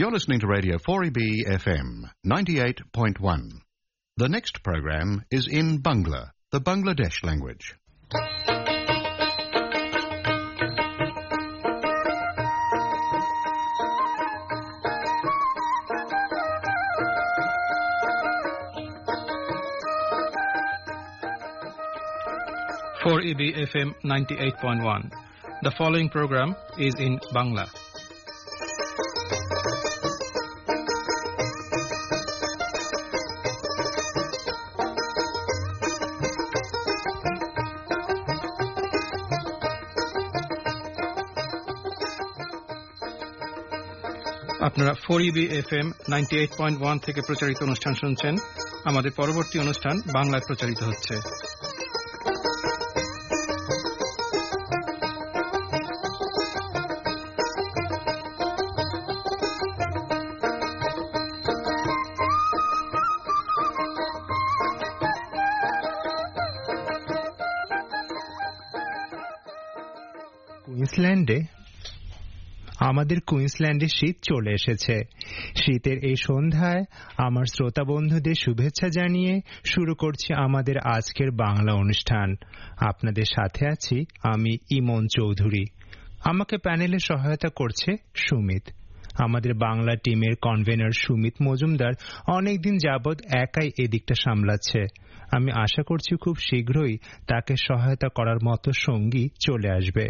You're listening to Radio 4EB FM 98.1. The next program is in Bangla, the Bangladesh language. For EB FM 98.1. The following program is in Bangla. আপনারা 4EB FM 98.1 থেকে প্রচারিত অনুষ্ঠান শুনছেন। আমাদের পরবর্তী অনুষ্ঠান বাংলায় প্রচারিত হচ্ছে। আমাদের কুইন্সল্যান্ডে শীত চলে এসেছে। শীতের এই সন্ধ্যায় আমার শ্রোতা বন্ধুদের শুভেচ্ছা জানিয়ে শুরু করছি আমাদের আজকের বাংলা অনুষ্ঠান। আপনাদের সাথে আছি আমি ইমন চৌধুরী। আমাকে প্যানেলে সহায়তা করছে সুমিত। আমাদের বাংলা টিমের কনভেনার সুমিত মজুমদার অনেকদিন যাবৎ একাই এদিকটা সামলাচ্ছে। আমি আশা করছি খুব শীঘ্রই তাকে সহায়তা করার মতো সঙ্গী চলে আসবে।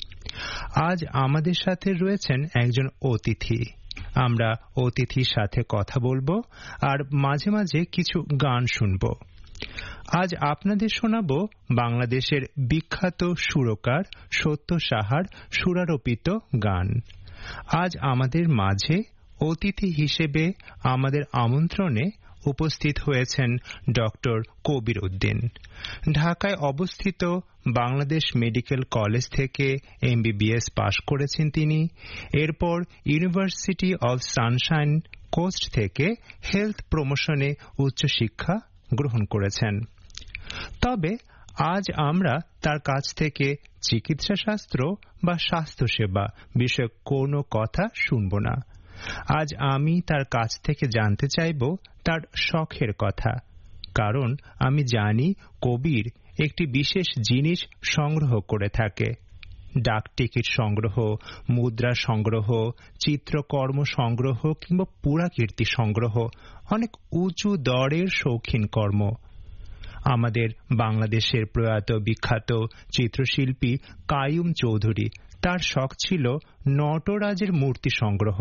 আজ আমাদের সাথে রয়েছেন একজন অতিথি। আমরা অতিথির সাথে কথা বলবো আর মাঝে মাঝে কিছু গান শুনবো। আজ আপনাদের শোনাবো বাংলাদেশের বিখ্যাত সুরকার সত্য সাহার সুরারোপিত গান। আজ আমাদের মাঝে অতিথি হিসেবে আমাদের আমন্ত্রণে উপস্থিত হয়েছেন ডক্টর কবির উদ্দিন। ঢাকায় অবস্থিত বাংলাদেশ মেডিকেল কলেজ থেকে MBBS পাশ করেছেন তিনি। এরপর ইউনিভার্সিটি অব সানশাইন কোস্ট থেকে হেলথ প্রমোশনে উচ্চশিক্ষা গ্রহণ করেছেন। তবে আজ আমরা তার কাছ থেকে চিকিৎসাশাস্ত্র বা স্বাস্থ্যসেবা বিষয়ক কোনো কথা শুনব না। আজ আমি তার কাছ থেকে জানতে চাইব তার শখের কথা, কারণ আমি জানি কবির একটি বিশেষ জিনিস সংগ্রহ করে থাকে। ডাক টিকিট সংগ্রহ, মুদ্রা সংগ্রহ, চিত্রকর্ম সংগ্রহ কিংবা পুরাকীর্তি সংগ্রহ অনেক উঁচু দরের শৌখিন কর্ম। আমাদের বাংলাদেশের প্রয়াত বিখ্যাত চিত্রশিল্পী কাইয়ুম চৌধুরী, তার শখ ছিল নটরাজের মূর্তি সংগ্রহ।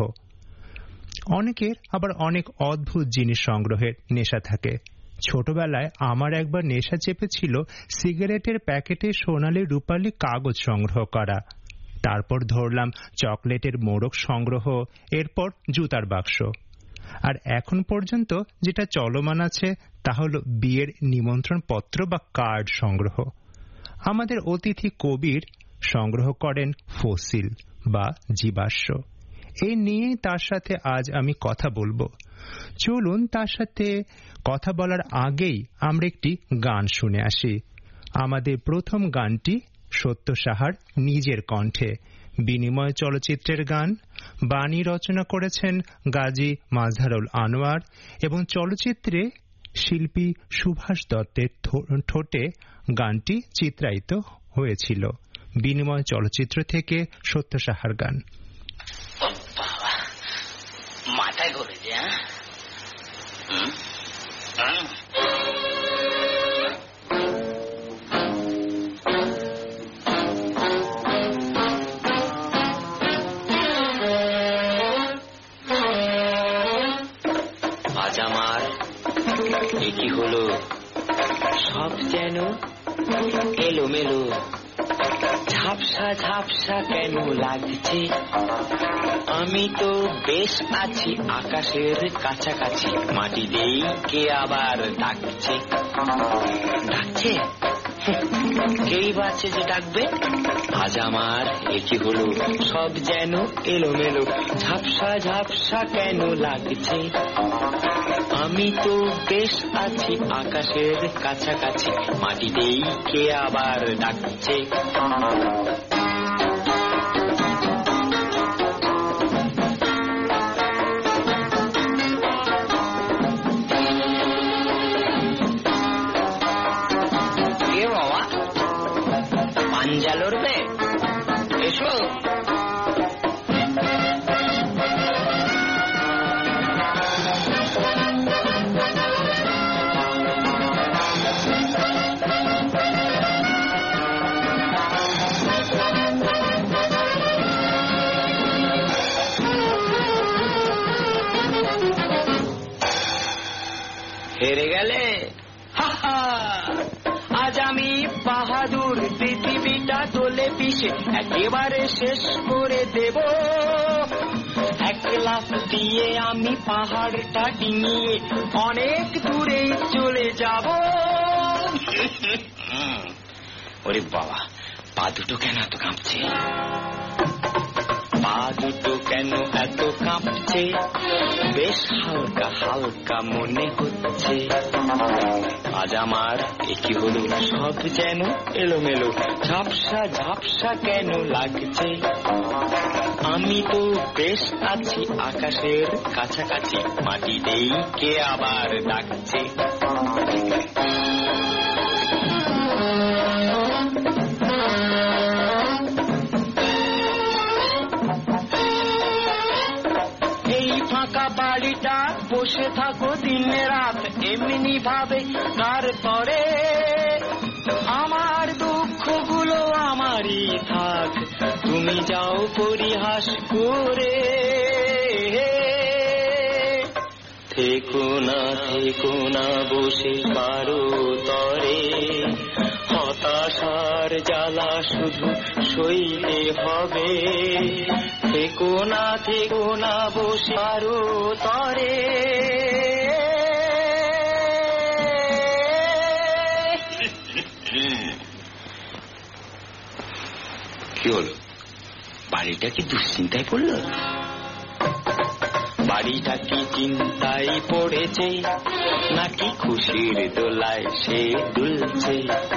অনেকের আবার অনেক অদ্ভুত জিনিস সংগ্রহের নেশা থাকে। ছোটবেলায় আমার একবার নেশা চেপেছিল সিগারেটের প্যাকেটে সোনালী রূপালী কাগজ সংগ্রহ করা। তারপর ধরলাম চকলেটের মোড়ক সংগ্রহ, এরপর জুতার বাক্স। আর এখন পর্যন্ত যেটা চলমান আছে তা হল বিয়ের নিমন্ত্রণ পত্র বা কার্ড সংগ্রহ। আমাদের অতিথি কবির সংগ্রহ করেন ফসিল বা জীবাশ্ম। এই নিয়ে তার সাথে আজ আমি কথা বলবো। চলুন তার সাথে কথা বলার আগেই আমরা একটি গান শুনে আসি। আমাদের প্রথম গানটি সত্য সাহার নিজের কণ্ঠে, বিনিময় চলচ্চিত্রের গান। বাণী রচনা করেছেন গাজী মাজহারুল আনোয়ার এবং চলচ্চিত্রে শিল্পী সুভাষ দত্তের ঠোঁটে গানটি চিত্রায়িত হয়েছিল। বিনিময় চলচ্চিত্র থেকে সত্য সাহার গান। মাথায় করে যে আজ আমার এটি হলো সব যেন এলোমেলো, ঝাপসা ঝাপসা কেন লাগছে। আমি তো বেশ আছি আকাশের কাছাকাছি, মাটিতেই কে আবার ডাকছে। ডাকছে কেই বাচ্ছে যে ডাকবে। আজ আমার একি হলো সব যেন এলোমেলো, ঝাপসা ঝাপসা কেন লাগছে। আমি তো বেশ আছি আকাশের কাছাকাছি, মাটিতেই কে আবার ডাকছে। হেরে গেলে? আজ আমি বাহাদুর, পৃথিবীটা দোলে পিষে একেবারে শেষ করে দেব। এক লাফ দিয়ে আমি পাহাড়টা ডিঙিয়ে অনেক দূরে চলে যাব। ওরে বাবা, পা দুটো কেন এত কাঁপছে? পা দুটো কেন এত কাঁপছে? বেশ হালকা হালকা মনে হচ্ছে। আজ আমার একই হলো, সব যেন এলোমেলো, ঝাপসা ঝাপসা কেন লাগছে। আমি তো বেশ আছি আকাশের কাছাকাছি, মাটিতেই কে আবার ডাকছে। বাড়িটা বসে থাকো দিন রাত এমনি ভাবে, তারপরে আমার দুঃখগুলো আমারই থাক, তুমি যাও পরিহাস করে। থেকো না বসে কারো তরে, হতাশার জ্বালা শুধু সইতে হবে। থেকো না বসে কারো তরে। কি হলো? বাড়িটা কি দুশ্চিন্তায় পড়লো? বাড়িটা কি চিন্তায় পড়েছে, নাকি খুশির দোলায় সে দুলছে?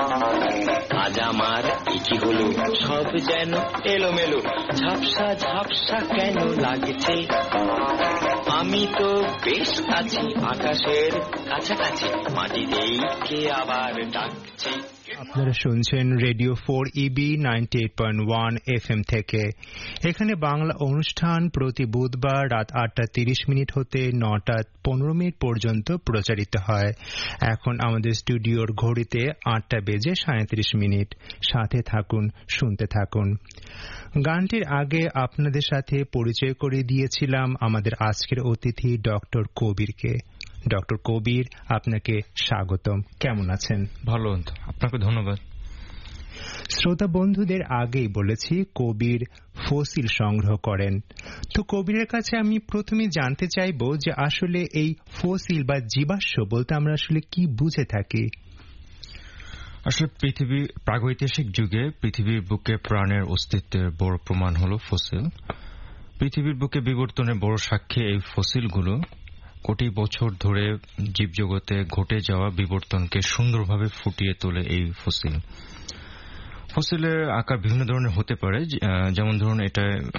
আজ আমার কি হলো, সব যেন এলোমেলো, ঝাপসা ঝাপসা কেন লাগছে। আমি তো বেশ আছি আকাশের কাছাকাছি, মাটিতেই কে আবার ডাকছে। আপনারা শুনছেন রেডিও 4EB 98.1 FM থেকে। এখানে বাংলা অনুষ্ঠান প্রতি বুধবার রাত 8:30 হতে 9:15 পর্যন্ত প্রচারিত হয়। এখন আমাদের স্টুডিওর ঘড়িতে 8:37 সাথে থাকুন, শুনতে থাকুন। গানটির আগে আপনাদের সাথে পরিচয় করে দিয়েছিলাম আমাদের আজকের অতিথি ডক্টর কবিরকে। ডক্টর কবির, আপনাকে স্বাগতম। কেমন আছেন? ভালো, আপনাকে ধন্যবাদ। শ্রোতা বন্ধুদের আগেই বলেছি কবির ফসিল সংগ্রহ করেন। তো কবিরের কাছে আমি প্রথমে জানতে চাইব যে আসলে এই ফসিল বা জীবাশ্ম বলতে আমরা আসলে কি বুঝে থাকি। আসলে প্রাগৈতিহাসিক যুগে পৃথিবীর বুকে প্রাণের অস্তিত্বের বড় প্রমাণ হলো ফসিল। পৃথিবীর বুকে বিবর্তনের বড় সাক্ষী এই ফসিলগুলো। কোটি বছর ধরে জীবজগতে ঘটে যাওয়া বিবর্তনকে সুন্দরভাবে ফুটিয়ে তোলে এই ফসিল। ফসিলের আকার বিভিন্ন ধরনের হতে পারে, যেমন ধরুন এটা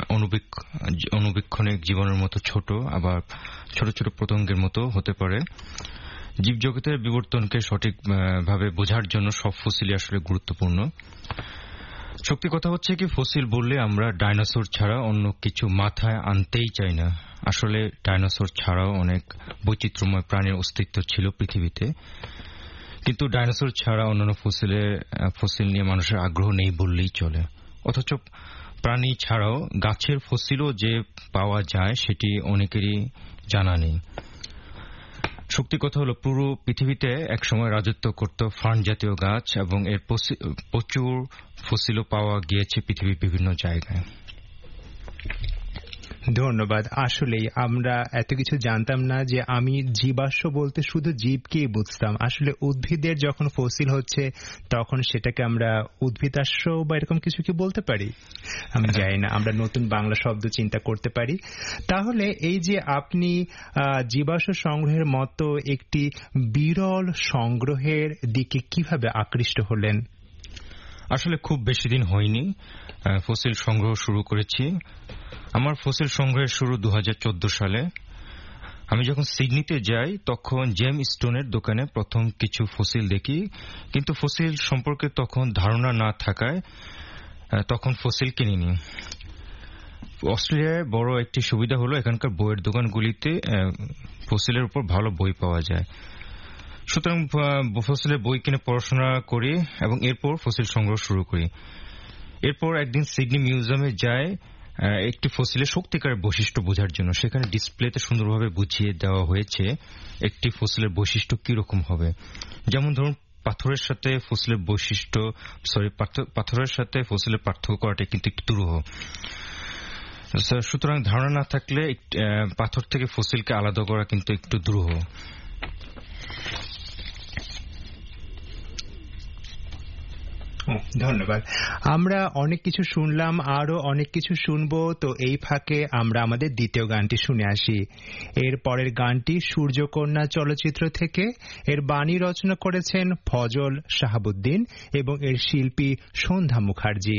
অনুবীক্ষণিক জীবনের মতো ছোট, আবার ছোট ছোট পতঙ্গের মতো হতে পারে। জীবজগতের বিবর্তনকে সঠিকভাবে বোঝার জন্য সব ফসিলই আসলে গুরুত্বপূর্ণ। সত্যি কথা হচ্ছে কি, ফসিল বললে আমরা ডাইনোসর ছাড়া অন্য কিছু মাথায় আনতেই চাই না। আসলে ডাইনোসর ছাড়াও অনেক বৈচিত্র্যময় প্রাণীর অস্তিত্ব ছিল পৃথিবীতে, কিন্তু ডাইনোসর ছাড়া অন্যান্য ফসিল নিয়ে মানুষের আগ্রহ নেই বললেই চলে। অথচ প্রাণী ছাড়াও গাছের ফসিলও যে পাওয়া যায় সেটি অনেকেরই জানা নেই। সত্যি কথা হলো, পুরো পৃথিবীতে একসময় রাজত্ব করত ফার্ন জাতীয় গাছ, এবং এর প্রচুর ফসিলও পাওয়া গিয়েছে পৃথিবীর বিভিন্ন জায়গায়। ধন্যবাদ। আসলেই আমরা এত কিছু জানতাম না যে আমি জীবাশ্ম বলতে শুধু জীবকেই বুঝতাম। আসলে উদ্ভিদের যখন ফসিল হচ্ছে তখন সেটাকে আমরা উদ্ভিদাশ্ম বা এরকম কিছু কি বলতে পারি, আমি জানি না। আমরা নতুন বাংলা শব্দ চিন্তা করতে পারি। তাহলে এই যে আপনি জীবাশ্ম সংগ্রহের মতো একটি বিরল সংগ্রহের দিকে কিভাবে আকৃষ্ট হলেন? আসলে খুব বেশি দিন হয়নি ফসিল সংগ্রহ শুরু করেছি। আমার ফসিল সংগ্রহের শুরু 2014 সালে। আমি যখন সিডনিতে যাই তখন জেম স্টোনের দোকানে প্রথম কিছু ফসিল দেখি, কিন্তু ফসিল সম্পর্কে তখন ধারণা না থাকায় তখন ফসিল কিনিনি। অস্ট্রেলিয়ায় বড় একটি সুবিধা হলো এখানকার বইয়ের দোকানগুলিতে ফসিলের উপর ভালো বই পাওয়া যায়। সুতরাং ফসিলের বই কিনে পড়াশোনা করি এবং এরপর ফসিল সংগ্রহ শুরু করি। এরপর একদিন সিডনি মিউজিয়ামে যাই, একটি ফসিলের সত্যিকার বৈশিষ্ট্য বোঝার জন্য সেখানে ডিসপ্লেতে সুন্দরভাবে বুঝিয়ে দেওয়া হয়েছে একটি ফসিলের বৈশিষ্ট্য কিরকম হবে। যেমন ধরুন পাথরের সাথে ফসিলের পার্থক্য করাটা কিন্তু একটু দুরূহ। সুতরাং ধারণা না থাকলে পাথর থেকে ফসিলকে আলাদা করা কিন্তু একটু দুরূহ। ধন্যবাদ। আমরা অনেক কিছু শুনলাম, আরো অনেক কিছু শুনবো, তো এই ফাঁকে আমরা আমাদের দ্বিতীয় গানটি শুনে আসি। এর পরের গানটি সূর্যকন্যা চলচ্চিত্র থেকে। এর বাণী রচনা করেছেন ফজল শাহাবুদ্দিন এবং এর শিল্পী সন্ধ্যা Mukherjee.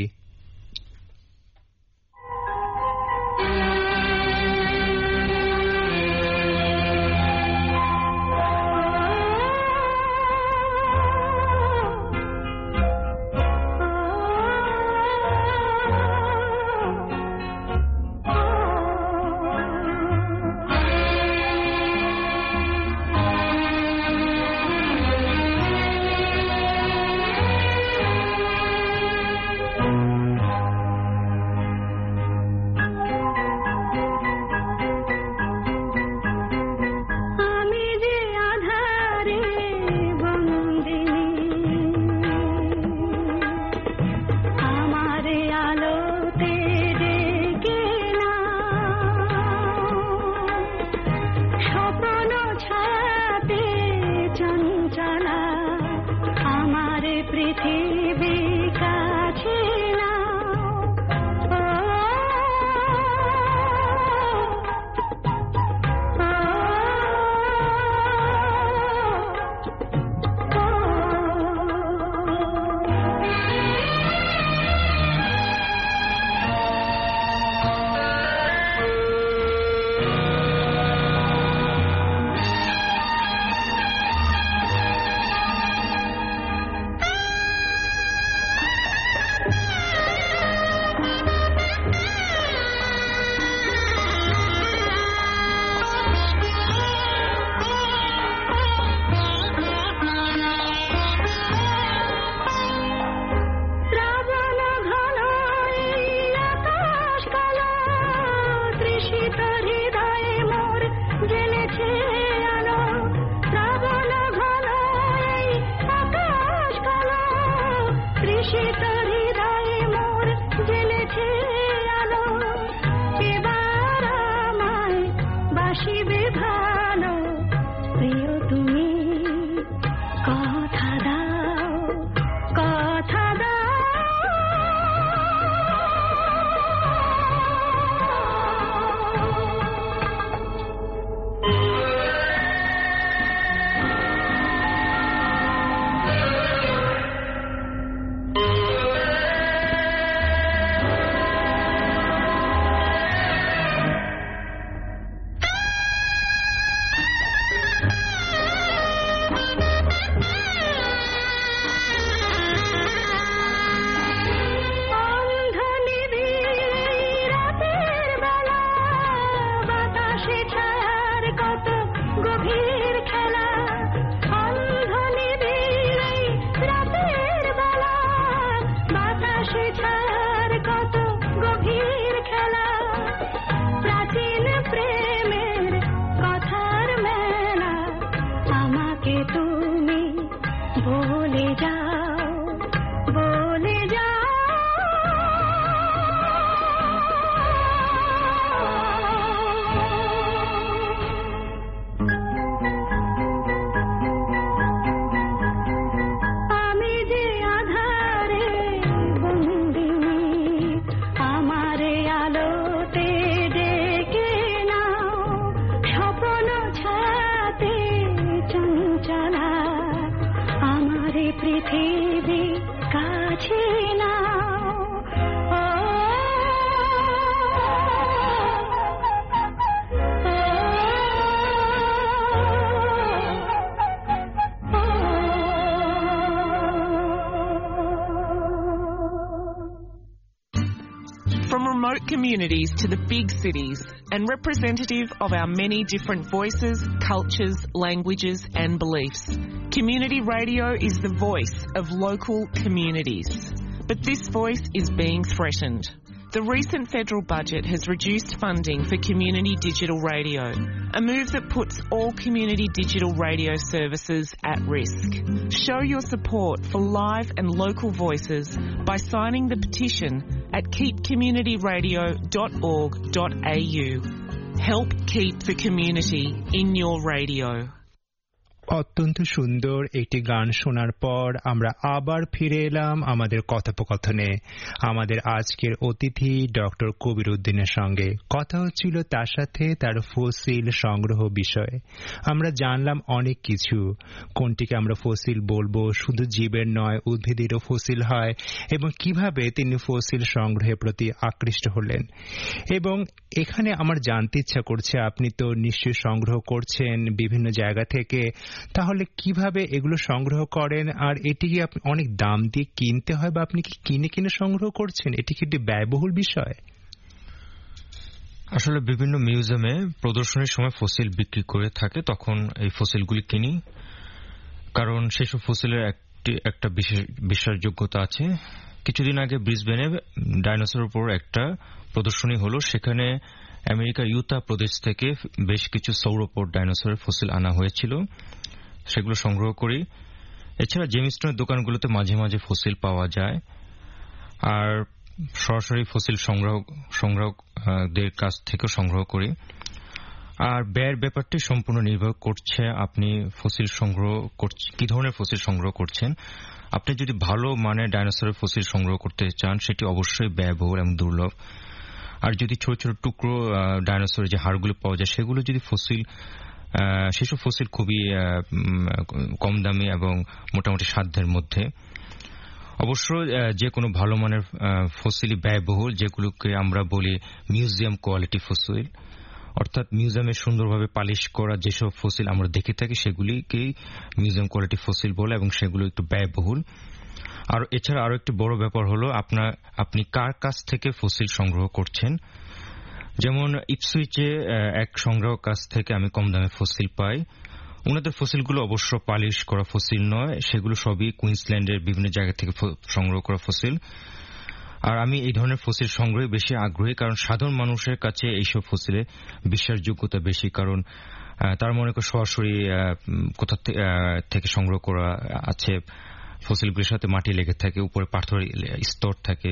Communities to the big cities and representative of our many different voices, cultures, languages and beliefs. Community radio is the voice of local communities. But this voice is being threatened. The recent federal budget has reduced funding for community digital radio, a move that puts all community digital radio services at risk. Show your support for live and local voices by signing the petition at keepcommunityradio.org.au. Help keep the community in your radio. অত্যন্ত সুন্দর একটি গান শোনার পর আমরা আবার ফিরে এলাম আমাদের কথোপকথনে। আমাদের আজকের অতিথি ডক্টর কবির উদ্দিনের সঙ্গে কথা হচ্ছিল তার সাথে তার ফসিল সংগ্রহ বিষয়ে। আমরা জানলাম অনেক কিছু, কোনটিকে আমরা ফসিল বলবো, শুধু জীবের নয় উদ্ভিদেরও ফসিল হয়, এবং কিভাবে তিনি ফসিল সংগ্রহের প্রতি আকৃষ্ট হলেন। এবং এখানে আমার জানতে ইচ্ছা করছে, আপনি তো নিশ্চয়ই সংগ্রহ করছেন বিভিন্ন জায়গা থেকে, তাহলে কিভাবে এগুলো সংগ্রহ করেন? আর এটি কি আপনি অনেক দাম দিয়ে কিনতে হয়, বা আপনি কি কিনে কিনে সংগ্রহ করছেন? এটি কি একটি ব্যয়বহুল বিষয়? আসলে বিভিন্ন মিউজিয়ামে প্রদর্শনীর সময় ফসিল বিক্রি করে থাকে, তখন এই ফসিলগুলি কিনি, কারণ সেসব ফসিলের একটা বিশ্বাসযোগ্যতা আছে। কিছুদিন আগে ব্রিসবেনে ডাইনোসরের উপর একটা প্রদর্শনী হলো, সেখানে আমেরিকার ইউতা প্রদেশ থেকে বেশ কিছু সৌরোপড ডাইনোসরের ফসিল আনা হয়েছিল, সেগুলো সংগ্রহ করি। এছাড়া জেমিস্টনের দোকানগুলোতে মাঝে মাঝে ফসিল পাওয়া যায়, আর সরাসরি ফসিল সংগ্রাহকদের কাছ থেকেও সংগ্রহ করি। আর ব্যয়ের ব্যাপারটি সম্পূর্ণ নির্ভর করছে আপনি ফসিল সংগ্রহ কি ধরনের ফসিল সংগ্রহ করছেন। আপনি যদি ভালো মানের ডাইনোসরের ফসিল সংগ্রহ করতে চান, সেটি অবশ্যই ব্যয়বহুল এবং দুর্লভ। আর যদি ছোট ছোট টুকরো ডাইনোসরের যে হাড়গুলো পাওয়া যায়, সেগুলো যদি সেসব ফসিল খুবই কম দামি এবং মোটামুটি সাধ্যের মধ্যে। অবশ্য যে কোনো ভালো মানের ফসিলই ব্যয়বহুল, যেগুলোকে আমরা বলি মিউজিয়াম কোয়ালিটি ফসিল, অর্থাৎ মিউজিয়ামে সুন্দরভাবে পালিশ করা যেসব ফসিল আমরা দেখে থাকি সেগুলিকেই মিউজিয়াম কোয়ালিটি ফসিল বলে, এবং সেগুলো একটু ব্যয়বহুল। আর এছাড়া আরো একটি বড় ব্যাপার হলো আপনি কার কাছ থেকে ফসিল সংগ্রহ করছেন। যেমন ইপসুইচে এক সংগ্রাহক কাছ থেকে আমি কম দামে ফসিল পাই। ওনাদের ফসিলগুলো অবশ্য পালিশ করা ফসিল নয়, সেগুলো সবই কুইন্সল্যান্ডের বিভিন্ন জায়গা থেকে সংগ্রহ করা ফসিল। আর আমি এই ধরনের ফসিল সংগ্রহে বেশি আগ্রহী, কারণ সাধারণ মানুষের কাছে এইসব ফসিলের বিশ্বাসযোগ্যতা বেশি, কারণ তার মনে করে সরাসরি কোথা থেকে সংগ্রহ করা আছে। ফসিলগুলির সাথে মাটি লেগে থাকে, উপরে পাথরের স্তর থাকে।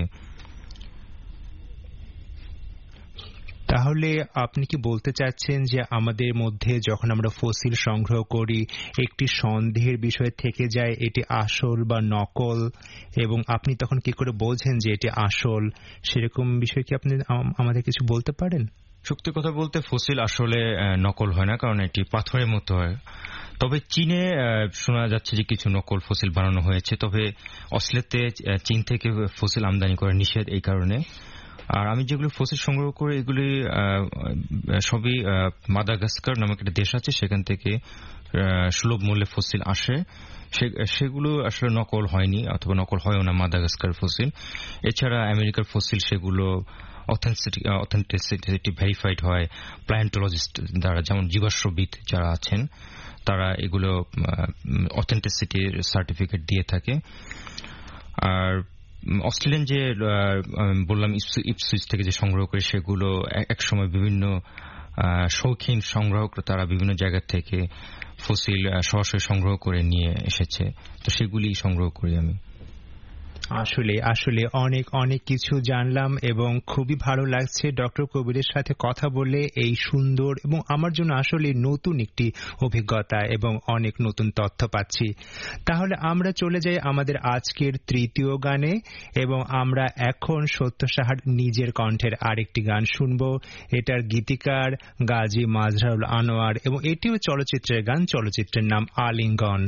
তাহলে আপনি কি বলতে চাচ্ছেন যে আমাদের মধ্যে যখন আমরা ফসিল সংগ্রহ করি, একটি সন্দেহের বিষয় থেকে যায় এটি আসল বা নকল, এবং আপনি তখন কি করে বোঝেন যে এটি আসল? সেরকম বিষয় কি আপনি আমাদের কিছু বলতে পারেন? সত্যি কথা বলতে ফসিল আসলে নকল হয় না, কারণ এটি পাথরের মতো হয়। তবে চীনে শোনা যাচ্ছে যে কিছু নকল ফসিল বানানো হয়েছে, তবে অস্ট্রেলিয়াতে চীন থেকে ফসিল আমদানি করা নিষেধ এই কারণে। আর আমি যেগুলো ফসিল সংগ্রহ করি এগুলি সবই মাদাগাস্কার নামক একটা দেশ আছে, সেখান থেকে সুলভ মূল্যে ফসিল আসে। সেগুলো আসলে নকল হয়নি, অথবা নকল হয়ও না মাদাগাস্কার ফসিল। এছাড়া আমেরিকার ফসিল সেগুলো অথেন্টিসিটি ভেরিফাইড হয় প্যালিওন্টোলজিস্ট দ্বারা, যেমন জীবাশ্মবিদ যারা আছেন তারা এগুলো অথেন্টিসিটির সার্টিফিকেট দিয়ে থাকে। আর অস্ট্রেলিয়ান যে বললাম ইপসুইচ থেকে যে সংগ্রহ করে, সেগুলো একসময় বিভিন্ন শৌখিন সংগ্রাহকরা তারা বিভিন্ন জায়গা থেকে ফসিল সরাসরি সংগ্রহ করে নিয়ে এসেছে, তো সেগুলি সংগ্রহ করি আমি। আসলে অনেক অনেক কিছু জানলাম এবং খুবই ভালো লাগছে ডক্টর কবিরের সাথে কথা বলে। এই সুন্দর এবং আমার জন্য আসলে নতুন একটি অভিজ্ঞতা এবং অনেক নতুন তথ্য পাচ্ছি। তাহলে আমরা চলে যাই আমাদের আজকের তৃতীয় গানে, এবং আমরা এখন সত্য সাহার নিজের কণ্ঠের আরেকটি গান শুনব। এটার গীতিকার গাজী মাজহারুল আনোয়ার, এবং এটিও চলচ্চিত্রের গান। চলচ্চিত্রের নাম আলিঙ্গন।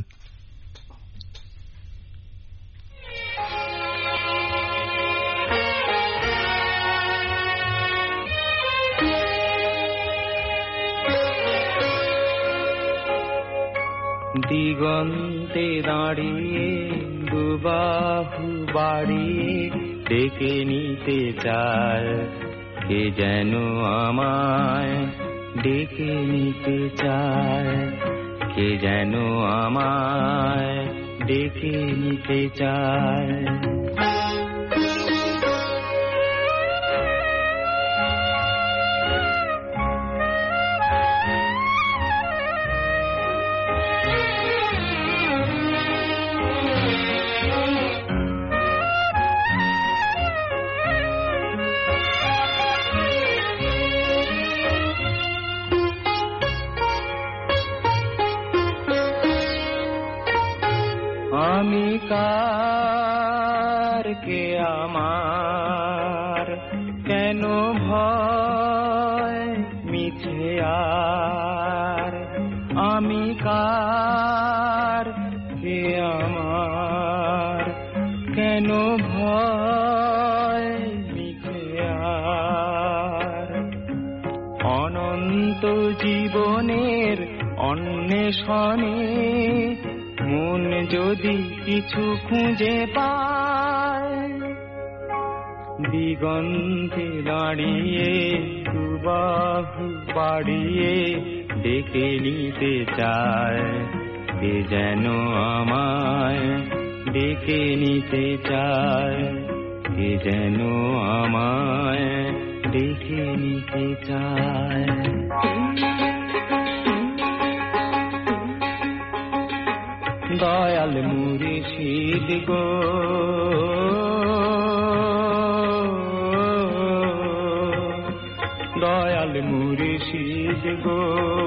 দিগন্তে দাঁড়িয়ে দুবাহু বাড়িয়ে ডেকে নিতে চায় কে যেন আমায়, ডেকে নিতে চায় কে যেন আমায়, ডেকে নিতে চায়। কার কে আমার কেন ভয় মিছে আর আমি কার কে আমার কেন ভয় মিছে আর অনন্ত জীবনের অন্বেষণে মন যদি কিছু খুঁজে পায় দিগন্তে দাঁড়িয়ে দুবাহু বাড়িয়ে ডেকে নিতে চায় কে যেন আমায় ডেকে নিতে চায় কে যেন আমায় ডেকে নিতে চায় দয়াল মুর্শিদ গো দয়াল মুর্শিদ গো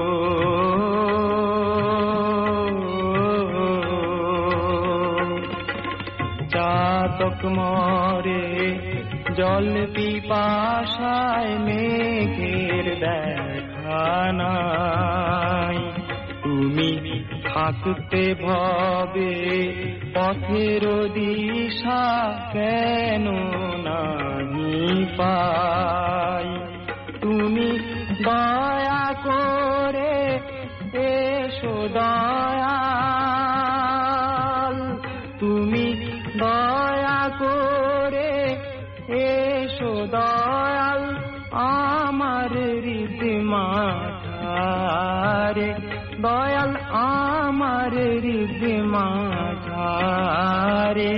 চাতক মরে জল পিপাসায় মেঘের দেখা নাই তুমি থাকতে ভবে পথের দিশা কেন নাহি পাই তুমি দয়া করে এসো দয়াল তুমি দয়া করে এসো দয়াল আমার হৃদয় মাঝারে দয়াল আমার হৃদয় মাঝারে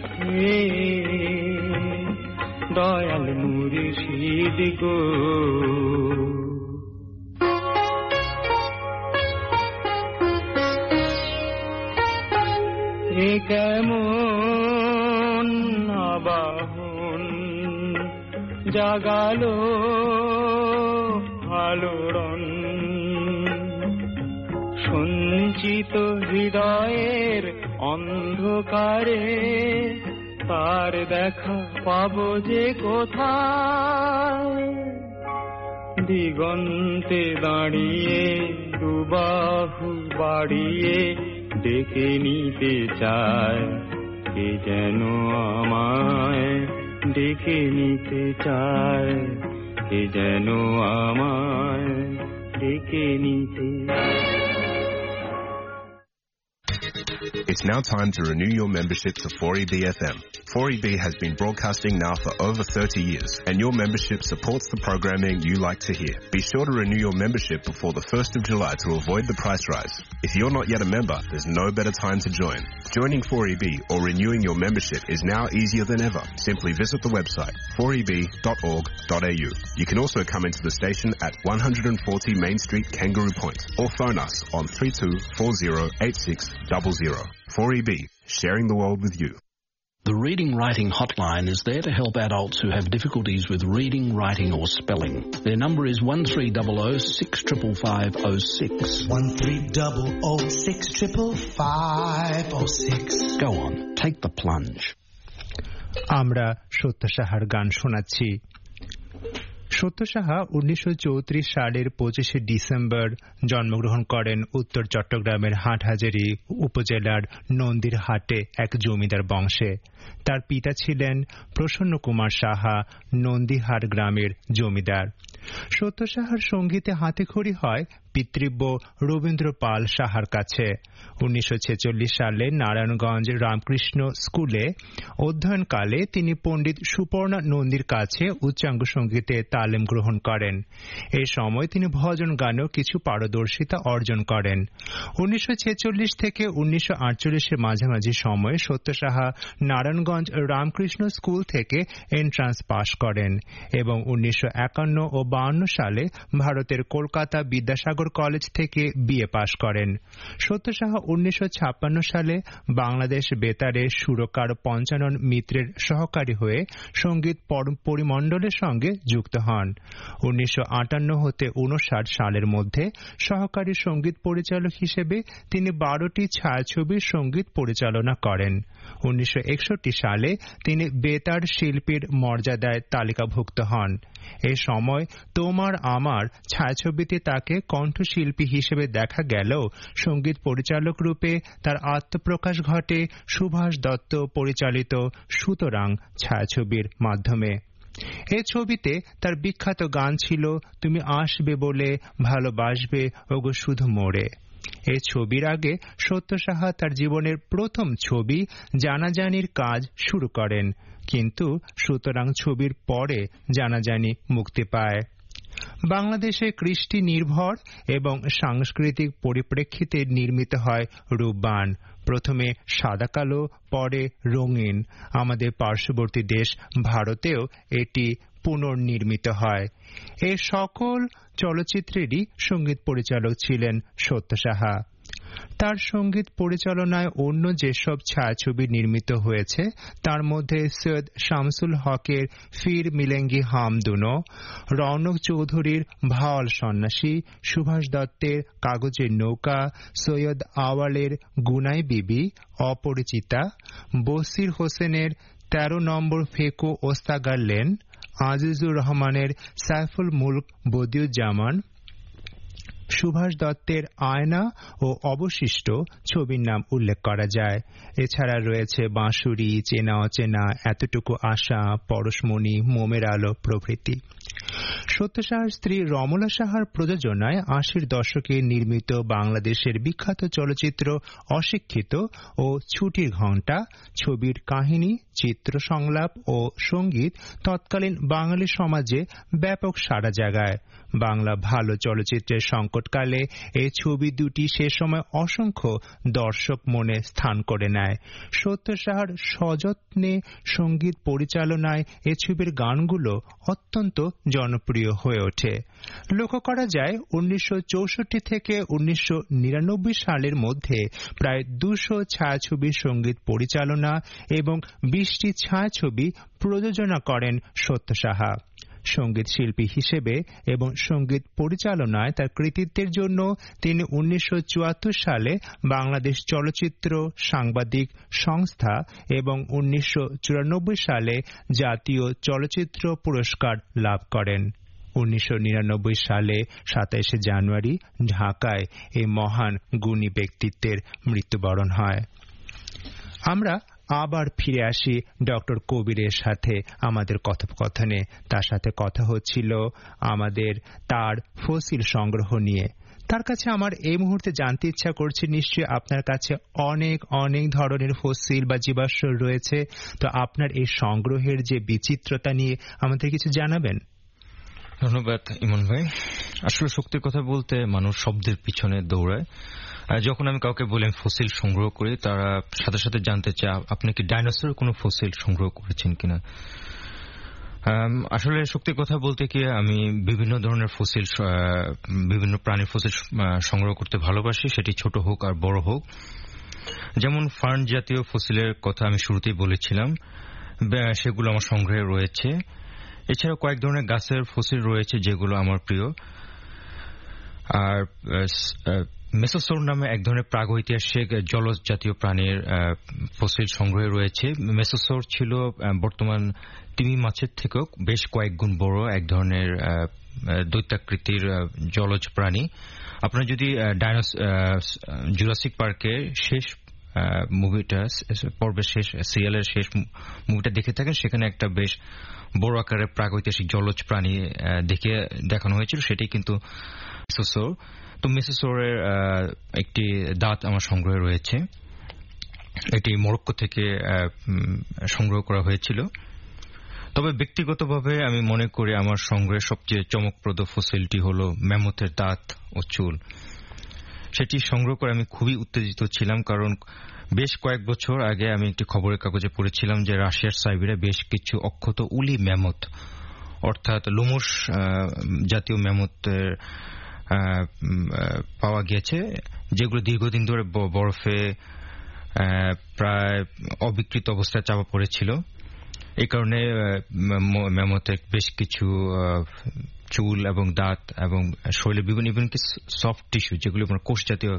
দয়াল মুর্শিদ গো এ কেমন আবাহন জাগালো আলোড়ন সঞ্চিত হৃদয়ের অন্ধকারে তার দেখা পাবো যে কোথায় দিগন্তে দাঁড়িয়ে দুবাহু বাড়িয়ে ডেকে নিতে চায় কে যেন আমায় ডেকে নিতে চায় কে যেন আমায় ডেকে নিতে It's now time to renew your membership to 4EB FM. 4EB has been broadcasting now for over 30 years, and your membership supports the programming you like to hear. Be sure to renew your membership before the 1st of July to avoid the price rise. If you're not yet a member, there's no better time to join. Joining 4EB or renewing your membership is now easier than ever. Simply visit the website 4eb.org.au. You can also come into the station at 140 Main Street, Kangaroo Point, or phone us on 32408600. 4EB, sharing the world with you. The Reading Writing Hotline is there to help adults who have difficulties with reading, writing or spelling. Their number is 1300 65506. 1300 65506. Go on, take the plunge. আমরা সত্য সাহার গান শোনাচ্ছি। সত্য সাহা 1934 সালের 25শে December জন্মগ্রহণ করেন উত্তর চট্টগ্রামের হাটহাজারী উপজেলার নন্দীর হাটে এক জমিদার বংশে। তার পিতা ছিলেন প্রসন্ন কুমার সাহা, নন্দীহাট গ্রামের জমিদার। সত্য সাহার সঙ্গীতে হাতেখড়ি হয় পিতৃব্য রবীন্দ্র পাল সাহার কাছে। 1946 সালে নারায়ণগঞ্জ রামকৃষ্ণ স্কুলে অধ্যয়নকালে তিনি পণ্ডিত সুপর্ণা নন্দীর কাছে উচ্চাঙ্গ সঙ্গীতে তালিম গ্রহণ করেন। এই সময় তিনি ভজন গানেও কিছু পারদর্শিতা অর্জন করেন। 1946 থেকে 1948 মাঝামাঝি সময়ে সত্য সাহা নারায়ণগঞ্জ রামকৃষ্ণ স্কুল থেকে এন্ট্রান্স পাশ করেন এবং 1951 ও 52 সালে ভারতের কলকাতা বিদ্যাসাগর জাহাঙ্গীরনগর কলেজ থেকে বিএ পাশ করেন। সত্য সাহা 1956 সালে বাংলাদেশ বেতারে সুরকার পঞ্চানন মিত্রের সহকারী হয়ে সঙ্গীত পরিমণ্ডলের সঙ্গে যুক্ত হন। 1958 হতে 59 সালের মধ্যে সহকারী সঙ্গীত পরিচালক হিসেবে তিনি 12টি ছায়াছবির সঙ্গীত পরিচালনা করেন। 1961 সালে তিনি বেতার শিল্পীর মর্যাদায় তালিকাভুক্ত হন। এ সময় তোমার আমার ছায়াছবিতে তাকে কণ্ঠশিল্পী হিসেবে দেখা গেলেও সঙ্গীত পরিচালক রূপে তার আত্মপ্রকাশ ঘটে সুভাষ দত্ত পরিচালিত সুতরাং ছায়াছবির মাধ্যমে। এ ছবিতে তার বিখ্যাত গান ছিল তুমি আসবে বলে ভালোবাসবে ওগো শুধু মোরে। এই ছবির আগে সত্য সাহা তার জীবনের প্রথম ছবি জানাজানির কাজ শুরু করেন, কিন্তু সুতরাং ছবির পরে জানাজানি মুক্তি পায়। বাংলাদেশে কৃষ্টি নির্ভর এবং সাংস্কৃতিক পরিপ্রেক্ষিতে নির্মিত হয় রূপবান। প্রথমে সাদা কালো, পরে রঙিন। আমাদের পার্শ্ববর্তী দেশ ভারতেও এটি পুনর্নির্মিত হয়। এই সকল চলচ্চিত্রেরই সঙ্গীত পরিচালক ছিলেন সত্য সাহা। তার সঙ্গীত পরিচালনায় অন্য যেসব ছায়াছবি নির্মিত হয়েছে তার মধ্যে সৈয়দ শামসুল হকের ফির মিলেঙ্গি হাম দুনো, রৌনক চৌধুরীর ভাওয়াল সন্ন্যাসী, সুভাষ দত্তের কাগজের নৌকা, সৈয়দ আওয়ালের গুনাই বিবি, অপরিচিতা, বসির হোসেনের 13 নম্বর ফেকো ওস্তাগার লেন, আজিজুর রহমানের সাইফুল মুলক বদিউজ্জামান, সুভাষ দত্তের আয়না ও অবশিষ্ট ছবির নাম উল্লেখ করা যায়। এছাড়া রয়েছে বাঁশুরি, চেনা অচেনা, এতটুকু আশা, পরশমণি, মোমের আলো প্রভৃতি। সত্য সাহার স্ত্রী রমলা সাহার প্রযোজনায় 80-র দশকে নির্মিত বাংলাদেশের বিখ্যাত চলচ্চিত্র অশিক্ষিত ও ছুটির ঘণ্টা ছবির কাহিনী, চিত্র সংলাপ ও সঙ্গীত তৎকালীন বাঙালি সমাজে ব্যাপক সাড়া জাগায়। বাংলা ভালো চলচ্চিত্রের সংকটকালে এই ছবি দুটি সে সময় অসংখ্য দর্শক মনে স্থান করে নেয়। সত্য সাহার সযত্নে সঙ্গীত পরিচালনায় এ ছবির গানগুলো অত্যন্ত জনপ্রিয় হয়ে ওঠে। লক্ষ্য করা যায় 1964 থেকে 1999 সালের মধ্যে প্রায় 200 ছায়াছবির সঙ্গীত পরিচালনা এবং 20টি ছায়াছবি প্রযোজনা করেন সত্য সাহা। সঙ্গীত শিল্পী হিসেবে এবং সঙ্গীত পরিচালনায় তার কৃতিত্বের জন্য তিনি 1974 সালে বাংলাদেশ চলচ্চিত্র সাংবাদিক সংস্থা এবং 1994 সালে জাতীয় চলচ্চিত্র পুরস্কার লাভ করেন। 1999 সালে 27 জানুয়ারি ঢাকায় এই মহান গুণী ব্যক্তিত্বের মৃত্যুবরণ হয়। আমরা আবার ফিরে আসি ডক্টর কবিরের সাথে আমাদের কথোপকথনে। তার সাথে কথা হচ্ছিল আমাদের তার ফসিল সংগ্রহ নিয়ে। তার কাছে আমার এই মুহূর্তে জানতে ইচ্ছা করছে, নিশ্চয়ই আপনার কাছে অনেক অনেক ধরনের ফসিল বা জীবাশ্ম রয়েছে, তো আপনার এই সংগ্রহের যে বিচিত্রতা নিয়ে আমাদের কিছু জানাবেন? ধন্যবাদ ইমন ভাই। আসলে সত্যি কথা বলতে মানুষ শব্দের পিছনে দৌড়ায়। যখন আমি কাউকে বলি ফসিল সংগ্রহ করি, তারা সাথে সাথে জানতে চায় আপনি কি ডাইনোসরের কোনো ফসিল সংগ্রহ করেছেন কিনা। আসলে সত্যি কথা বলতে কি আমি বিভিন্ন ধরনের ফসিল, বিভিন্ন প্রাণীর ফসিল সংগ্রহ করতে ভালোবাসি, সেটি ছোট হোক আর বড় হোক। যেমন ফার্ন জাতীয় ফসিলের কথা আমি শুরুতেই বলেছিলাম, সেগুলো আমার সংগ্রহে রয়েছে। এছাড়া কয়েক ধরনের গাছের ফসিল রয়েছে যেগুলো আমার প্রিয়। আর মেসোসোর নামে এক ধরনের প্রাগৈতিহাসিক জলজ জাতীয় প্রাণীর ফসিল সংগ্রহে রয়েছে। মেসোসোর ছিল বর্তমান তিমি মাছের থেকেও বেশ কয়েক গুণ বড় এক ধরনের দৈত্যাকৃতির জলজ প্রাণী। আপনারা যদি জুরাসিক পার্কের শেষ মুভিটা, পর্বের শেষ সিরিয়ালের শেষ মুভিটা দেখে থাকেন, সেখানে একটা বেশ বড় আকারের প্রাগৈতিহাসিক জলজ প্রাণী দেখানো হয়েছিল, সেটাই কিন্তু মেসোসোর। তো মেসোসোরের একটি দাঁত আমার সংগ্রহে রয়েছে। এটি মরক্কো থেকে সংগ্রহ করা হয়েছিল। তবে ব্যক্তিগতভাবে আমি মনে করি আমার সংগ্রহের সবচেয়ে চমকপ্রদ ফসিলটি হল ম্যামথের দাঁত ও চুল। সেটি সংগ্রহ করে আমি খুবই উত্তেজিত ছিলাম, কারণ বেশ কয়েক বছর আগে আমি একটি খবরের কাগজে পড়েছিলাম যে রাশিয়ার সাইবেরিয়ায় বেশ কিছু অক্ষত উলি ম্যামথ, অর্থাৎ লোমশ জাতীয় ম্যামথের পাওয়া গিয়েছে, যেগুলো দীর্ঘদিন ধরে বরফে প্রায় অবিকৃত অবস্থায় চাপা পড়েছিল। এই কারণে ম্যামথের বেশ কিছু চুল এবং দাঁত এবং শরীরের বিভিন্ন ইভেনকি সফট টিস্যু, যেগুলো আমরা কোষ জাতীয়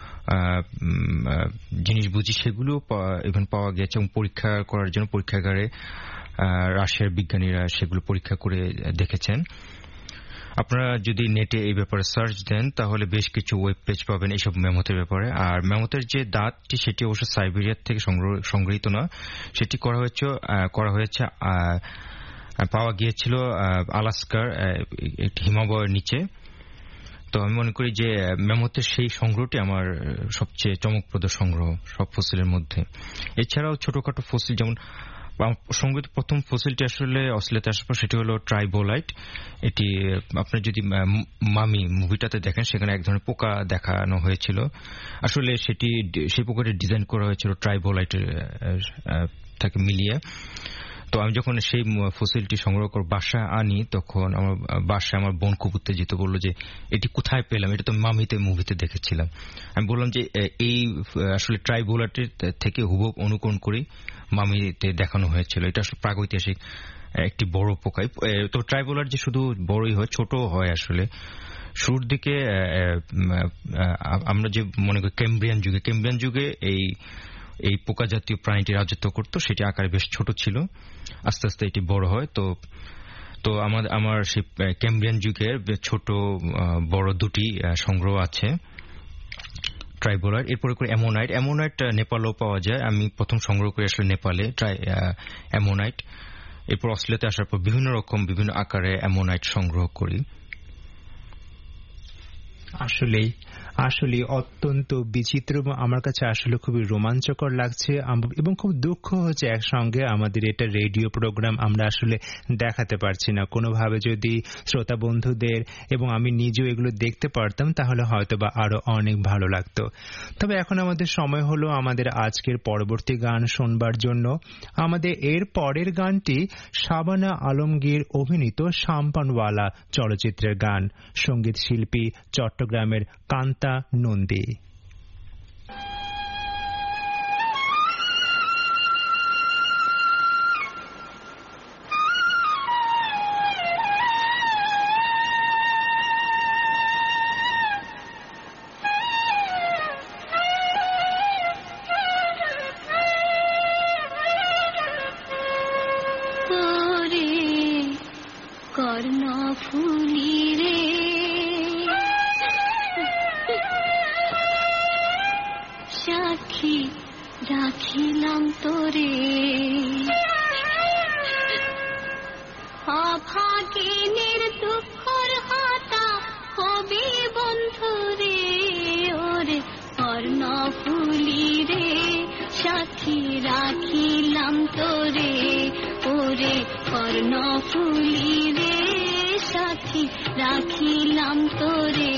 জিনিস বুঝি, সেগুলো ইভেন পাওয়া গেছে এবং পরীক্ষা করার জন্য পরীক্ষাগারে রাশিয়ার বিজ্ঞানীরা সেগুলো পরীক্ষা করে দেখেছেন। আপনারা যদি নেটে এই ব্যাপারে সার্চ দেন তাহলে বেশ কিছু ওয়েব পেজ পাবেন এইসব ম্যামথের ব্যাপারে। আর ম্যামথের যে দাঁতটি সেটি অবশ্য সাইবেরিয়ার থেকে সংগৃহীত না, সেটি করা হয়েছে পাওয়া গিয়েছিল আলাস্কার একটি হিমালয়ের নিচে। তো আমি মনে করি যে ম্যামথের সেই সংগ্রহটি আমার সবচেয়ে চমকপ্রদ সংগ্রহ সব ফসিলের মধ্যে। এছাড়াও ছোটখাটো ফসিল, যেমন সংগৃহীত প্রথম ফসিলটি আসলে অস্ট্রেলিয়াতে আসার পর সেটি হলো ট্রাইবোলাইট। এটি আপনি যদি মামি মুভিটাতে দেখেন সেখানে এক ধরনের পোকা দেখানো হয়েছিল। আসলে সেই পোকাটি ডিজাইন করা হয়েছিল ট্রাইবোলাইটের থেকে মিলিয়ে। তো আমি যখন সেই ফসিলটি সংগ্রহ করে বাসায় আনি তখন আমার বাসায় আমার বোন খুব উত্তেজিত, বলল যে এটি কোথায় পেলাম, এটা তো মামিতে মুভিতে দেখেছিলাম। আমি বললাম যে এই আসলে ট্রাইবোলাইটের থেকে হুবহু অনুকরণ করে মামিতে দেখানো হয়েছিল। এটা আসলে প্রাগৈতিহাসিক একটি বড় পোকা। তো ট্রাইবোলার যে শুধু বড়ই হয়, ছোট হয়। আসলে শুরুর দিকে আমরা যে মনে করি ক্যাম্ব্রিয়ান যুগে এই পোকা জাতীয় প্রাণীটি রাজত্ব করত, সেটি আকারে বেশ ছোট ছিল, আস্তে আস্তে এটি বড় হয়। তো আমার সেই ক্যাম্ব্রিয়ান যুগের ছোট বড় দুটি সংগ্রহ আছে ট্রাইবোলার। এরপরে করে অ্যামোনাইট নেপালেও পাওয়া যায়। আমি প্রথম সংগ্রহ করি আসলে নেপালে অ্যামোনাইট। এরপর অস্ট্রেলিয়াতে আসার পর বিভিন্ন আকারে অ্যামোনাইট সংগ্রহ করি। আসলে অত্যন্ত বিচিত্র, আমার কাছে আসলে খুবই রোমাঞ্চকর লাগছে এবং খুব দুঃখ হচ্ছে একসঙ্গে আমাদের এটা রেডিও প্রোগ্রাম আমরা আসলে দেখাতে পারছি না। কোনোভাবে যদি শ্রোতা বন্ধুদের এবং আমি নিজেও এগুলো দেখতে পারতাম তাহলে হয়তো বা আরো অনেক ভালো লাগতো। তবে এখন আমাদের সময় হলো আমাদের আজকের পরবর্তী গান শোনবার জন্য। আমাদের এর পরের গানটি শাবানা আলমগীর অভিনীত শাম্পানওয়ালা চলচ্চিত্রের গান, সঙ্গীত শিল্পী চট্টগ্রামের কান্তা নন্দী। রাখিলাম তোরে অভাগিনীর দুঃখর হাতা কবি বন্ধুরে ওরে কর্ণফুলি রে সাথী রাখিলাম তোরে ওরে কর্ণফুলি রে সাথী রাখিলাম তোরে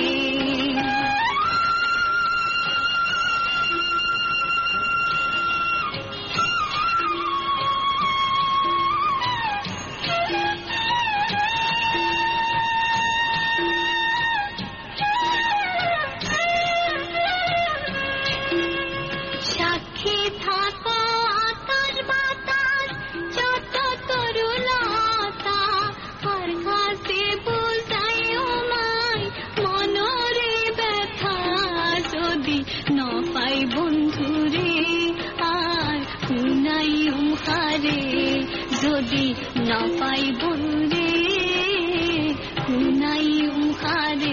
যদি না পাই বন্ধুরে কুনাই উহারে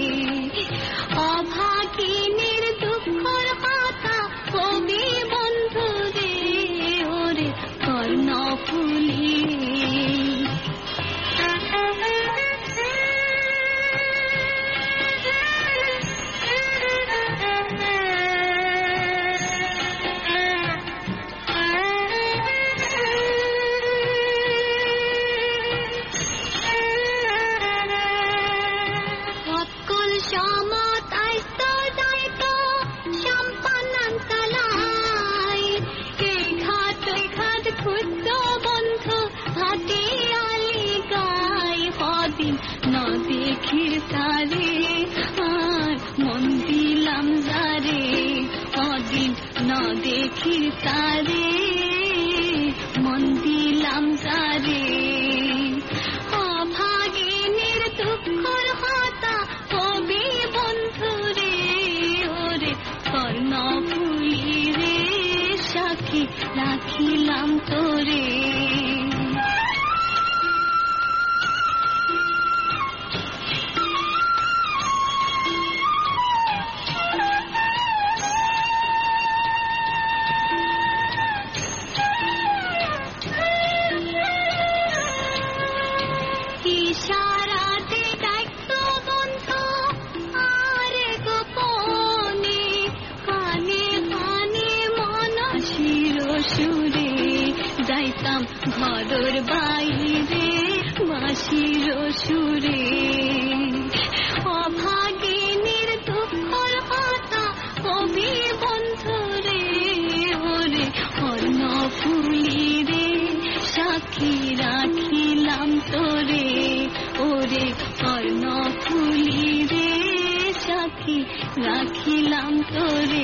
অভাগিনীর দুঃখর পাতা কবি বন্ধুরে ওরে কর্ণফুলি দেখি তারে মন দিলাম তারে অভাগিনীর দুঃখর হতা কবি বন্ধুরে ওরে কর্ণফুলি রে সাক্ষী রাখিলাম তোরে ঘরের বাইরে বাঁশির সুরে অভাগিনীর দুঃখর কথা কবি বন্ধুরে ওরে কর্ণফুলি রে সাক্ষী রাখিলাম তোরে ওরে কর্ণফুলি রে সাক্ষী রাখিলাম তোরে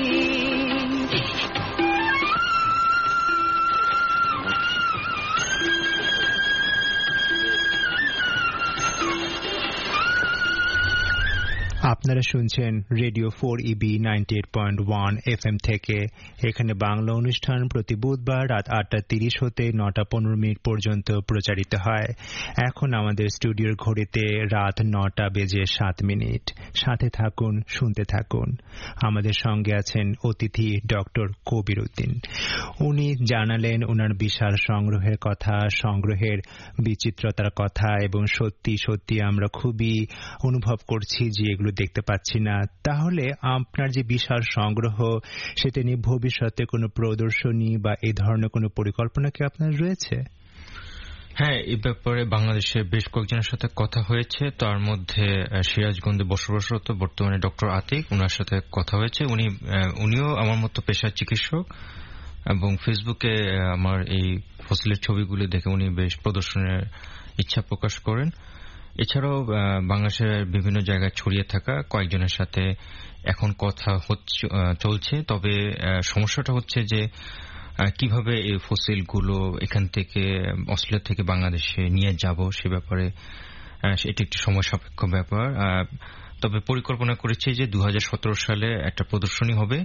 আপনারা শুনছেন রেডিও 4EB 98.1 FM থেকে। এখানে বাংলা অনুষ্ঠান প্রতি বুধবার রাত 8:30 হতে 9:15 পর্যন্ত প্রচারিত হয়। এখন আমাদের স্টুডিওর ঘড়িতে রাত 9:07। সাথে থাকুন, শুনতে থাকুন। আমাদের সঙ্গে আছেন অতিথি ডক্টর কবির উদ্দিন। উনি জানালেন ওনার বিশাল সংগ্রহের কথা, সংগ্রহের বিচিত্রতার কথা, এবং সত্যি সত্যি আমরা খুবই অনুভব করছি যে এগুলো দেখতে পাচ্ছি না। তাহলে আপনার যে বিশাল সংগ্রহ, সেটা নিয়ে ভবিষ্যতে কোনো প্রদর্শনী বা এই ধরনের কোনো পরিকল্পনা কি আপনার রয়েছে? হ্যাঁ, এই ব্যাপারে বাংলাদেশের বেশ কয়েকজনের সাথে কথা হয়েছে। তার মধ্যে সিরাজগঞ্জে বসবাসরত বর্তমানে ডক্টর আতিক, ওনার সাথে কথা হয়েছে। উনিও আমার মতো পেশার চিকিৎসক, এবং ফেসবুকে আমার এই ফসিলের ছবিগুলি দেখে উনি বেশ প্রদর্শনের ইচ্ছা প্রকাশ করেন। এছাড়াও বাংলাদেশের বিভিন্ন জায়গায় ছড়িয়ে থাকা কয়েকজনের সাথে এখন কথা চলছে। তবে সমস্যাটা হচ্ছে যে কিভাবে এই ফসিলগুলো এখান থেকে অস্ট্রেলিয়া থেকে বাংলাদেশে নিয়ে যাব, সে ব্যাপারে এটি একটি সময় সাপেক্ষ ব্যাপার। তবে পরিকল্পনা করেছি যে 2017 সালে একটা প্রদর্শনী হবে।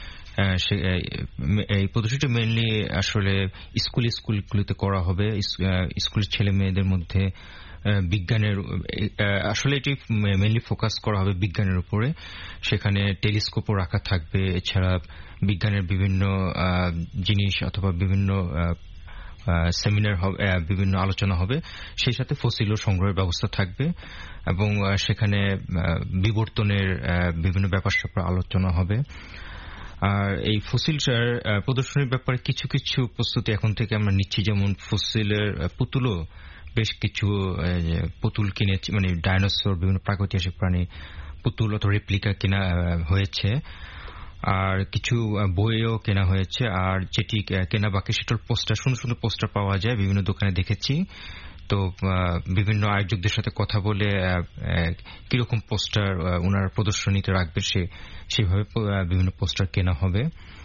এই প্রদর্শনীটা মেইনলি আসলে স্কুলগুলিতে করা হবে। স্কুলের ছেলে মেয়েদের মধ্যে বিজ্ঞানের, আসলে এটি মেইনলি ফোকাস করা হবে বিজ্ঞানের উপরে। সেখানে টেলিস্কোপও রাখা থাকবে। এছাড়া বিজ্ঞানের বিভিন্ন জিনিস অথবা বিভিন্ন সেমিনার হবে, বিভিন্ন আলোচনা হবে। সেই সাথে ফসিলও সংগ্রহের ব্যবস্থা থাকবে, এবং সেখানে বিবর্তনের বিভিন্ন ব্যাপার স্যাপার আলোচনা হবে। আর এই ফসিলটার প্রদর্শনীর ব্যাপারে কিছু কিছু প্রস্তুতি এখন থেকে আমরা নিচ্ছি। যেমন ফসিলের পুতুলও বেশ কিছু পুতুল কিনেছি, মানে ডাইনোসর, বিভিন্ন প্রাগৈতিহাসিক প্রাণী পুতুল অথবা রেপ্লিকা কেনা হয়েছে। আর কিছু বইও কেনা হয়েছে। আর যেটি কেনা বাকি সেটার পোস্টার, সুন্দর সুন্দর পোস্টার পাওয়া যায় বিভিন্ন দোকানে দেখেছি। তো বিভিন্ন আয়োজকদের সাথে কথা বলে কিরকম পোস্টার ওনার প্রদর্শনীতে রাখবে সেভাবে বিভিন্ন পোস্টার কেনা হবে।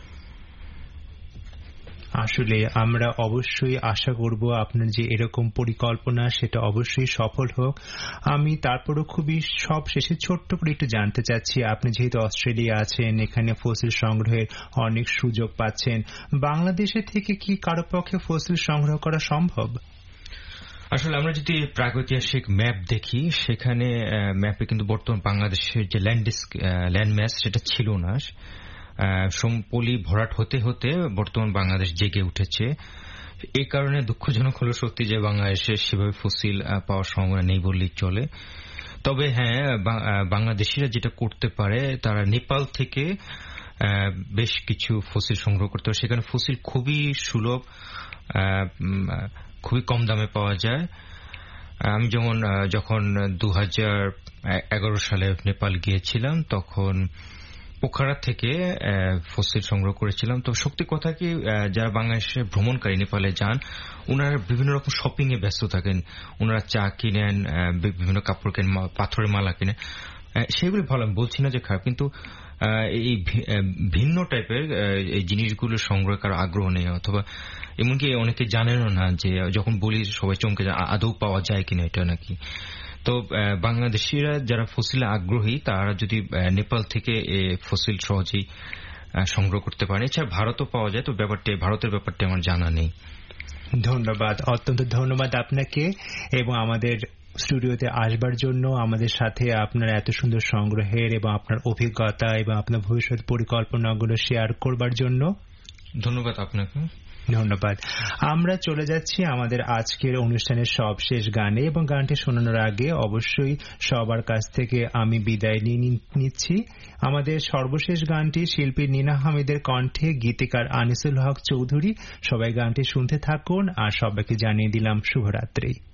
আসলে আমরা অবশ্যই আশা করব আপনার যে এরকম পরিকল্পনা সেটা অবশ্যই সফল হোক। আমি তারপরও খুবই সব শেষে ছোট্ট করে একটু জানতে চাচ্ছি, আপনি যেহেতু অস্ট্রেলিয়া আছেন, এখানে ফসিল সংগ্রহের অনেক সুযোগ পাচ্ছেন, বাংলাদেশে থেকে কি কারো পক্ষে ফসিল সংগ্রহ করা সম্ভব? আসলে আমরা যদি প্রাগৈতিহাসিক ম্যাপ দেখি, সেখানে ম্যাপে কিন্তু বর্তমান বাংলাদেশের যে ল্যান্ড ম্যাস সেটা ছিল না। সম্পলি ভরাট হতে হতে বর্তমান বাংলাদেশ জেগে উঠেছে। এই কারণে দুঃখজনক হলো সত্যি যে বাংলাদেশে সেভাবে ফসিল পাওয়ার সম্ভাবনা নেই বললেই চলে। তবে হ্যাঁ, বাংলাদেশিরা যেটা করতে পারে, তারা নেপাল থেকে বেশ কিছু ফসিল সংগ্রহ করতে পারে। সেখানে ফসিল খুবই সুলভ, খুবই কম দামে পাওয়া যায়। আমি যখন 2011 সালে নেপাল গিয়েছিলাম, তখন পোখারা থেকে ফসিল সংগ্রহ করেছিলাম। তো সত্যি কথা কি, যারা বাংলাদেশে ভ্রমণকারী নেপালে যান, ওনারা বিভিন্ন রকম শপিং এ ব্যস্ত থাকেন। ওনারা চা কিনেন, বিভিন্ন কাপড় কেনেন, পাথরের মালা কিনেন। সেগুলি ভালো, আমি বলছি না যে খারাপ, কিন্তু এই ভিন্ন টাইপের এই জিনিসগুলো সংগ্রহ করার আগ্রহ নেই, অথবা এমনকি অনেকে জানেনও না যে যখন বলি সবাই চমকে যায় আদৌ পাওয়া যায় কিনা এটা নাকি। তো বাংলাদেশিরা যারা ফসিলে আগ্রহী তারা যদি নেপাল থেকে ফসিল সহজেই সংগ্রহ করতে পারে, এছাড়া ভারতও পাওয়া যায়, তো ভারতের ব্যাপারটা আমার জানা নেই। ধন্যবাদ, অত্যন্ত ধন্যবাদ আপনাকে এবং আমাদের স্টুডিওতে আসবার জন্য, আমাদের সাথে আপনার এত সুন্দর সংগ্রহের এবং আপনার অভিজ্ঞতা এবং আপনার ভবিষ্যৎ পরিকল্পনাগুলো শেয়ার করবার জন্য। ধন্যবাদ আপনাকে। ধন্যবাদ। আমরা চলে যাচ্ছি আমাদের আজকের অনুষ্ঠানের সবশেষ গানে, এবং গানটি শোনানোর আগে অবশ্যই সবার কাছ থেকে আমি বিদায় নিচ্ছি। আমাদের সর্বশেষ গানটি শিল্পী নীনা হামিদের কণ্ঠে, গীতিকার আনিসুল হক চৌধুরী। সবাই গানটি শুনতে থাকুন, আর সবাইকে জানিয়ে দিলাম শুভরাত্রি।